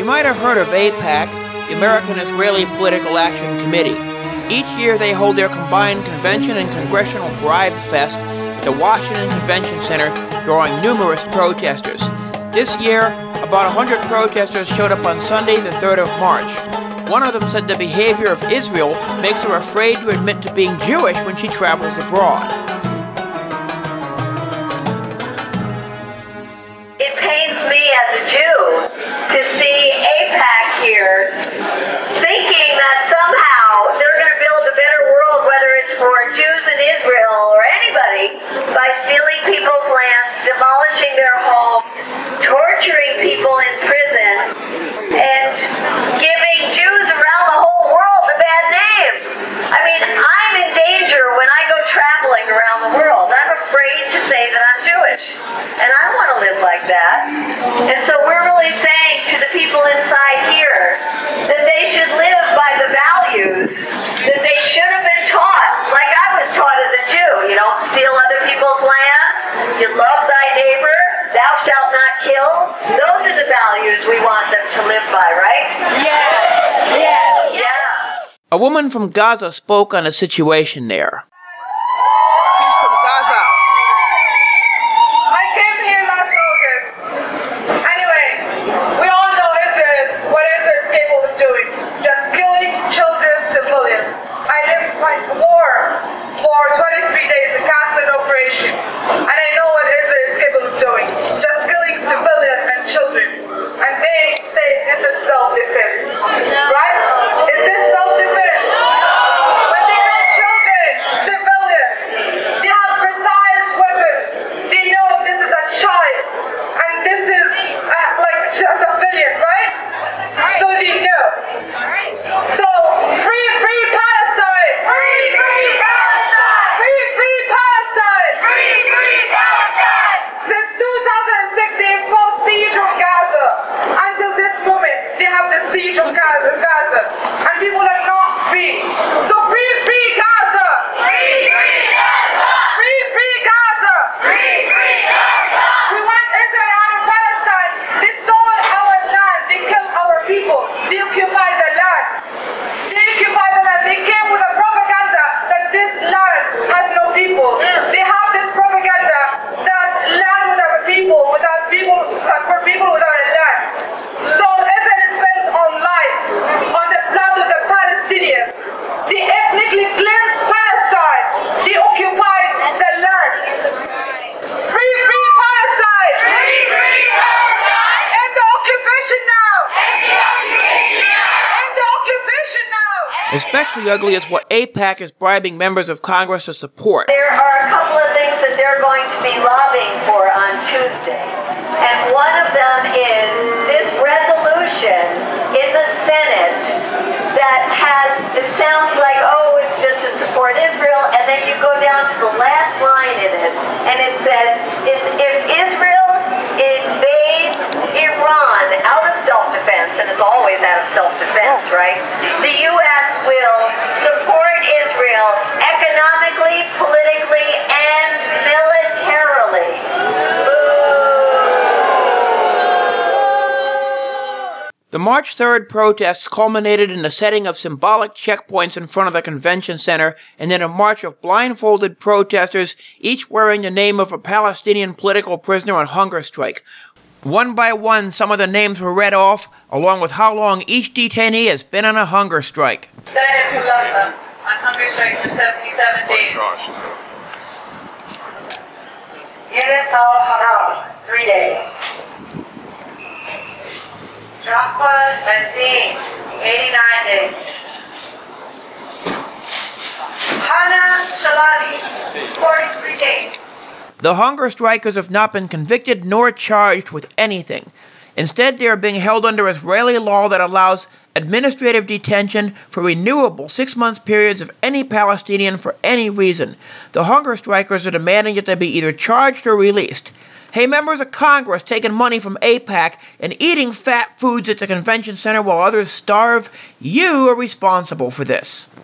You might have heard of AIPAC, the American Israeli Political Action Committee. Each year they hold their combined convention and congressional bribe fest at the Washington Convention Center, drawing numerous protesters. This year, about 100 protesters showed up on Sunday, the 3rd of March. One of them said the behavior of Israel makes her afraid to admit to being Jewish when she travels abroad. It pains me as a Jew to see AIPAC here thinking that somehow they're going to build a better world, whether it's for Jews in Israel or anybody, by stealing people's lands, demolishing their homes, torturing people in prison, and giving Jews around the whole world a bad name. I mean, I'm in danger when I go traveling around the world. I'm afraid to say that I'm Jewish, and I don't want to live like that. And so we're really saying to the people inside here that they should live by the values that they should have been taught, like I was taught as a Jew. You don't steal other people's lands, you love thy neighbor, thou shalt not kill. Those are the values we want them to live by, right? Yes! Yes! Yeah! A woman from Gaza spoke on the situation there. She's from Gaza. I came here last August. Anyway, we all know Israel, what Israel is capable of doing. Just killing children, civilians. I lived like war for 23 days, a constant operation. And I know what Israel is capable of doing. Just killing civilians and children. And they say this is self-defense. Right? Is this self-defense? When they kill children, civilians, they have precise weapons. They know this is a child. And this is like a civilian, right? So they know. So, free Palestine! Free Palestine! Free Palestine! Free Palestine! Since 2006, they imposed siege on Gaza. Until this moment, they have the siege of Gaza. And people are not free. So free Gaza! Free Gaza! Free Gaza! Free Gaza! We want Israel out of Palestine. They stole our land. They killed our people. They occupy the land. They came with a propaganda that this land has no people. They have this propaganda that land without people, for people without a land. So Israel is built on lies, on the blood of the Palestinians. They ethnically cleansed Palestine. They occupied the land. Free Palestine! Free Palestine! End the occupation now! End the occupation now! Especially ugly is what AIPAC is bribing members of Congress to support. There are a couple of things that they're going to be lobbying for on Tuesday. And one of them is this resolution in the Senate that has, it sounds like, oh, it's just to support Israel, and then you go down to the last line in it, and it says, if Israel invades Iran out of self-defense, and it's always out of self-defense, right? The U.S. will support Israel economically, politically, and militarily. The March 3rd protests culminated in the setting of symbolic checkpoints in front of the convention center and then a march of blindfolded protesters, each wearing the name of a Palestinian political prisoner on hunger strike. One by one, some of the names were read off, along with how long each detainee has been on a hunger strike. Zaid Kulaka on hunger strike for 77 days. Yunus al-Haram, 3 days. Jaffa Nazim, 89 days. Hana Shalali, 43 days. The hunger strikers have not been convicted nor charged with anything. Instead, they are being held under Israeli law that allows administrative detention for renewable 6-month periods of any Palestinian for any reason. The hunger strikers are demanding that they be either charged or released. Hey, members of Congress taking money from AIPAC and eating fat foods at the convention center while others starve, you are responsible for this.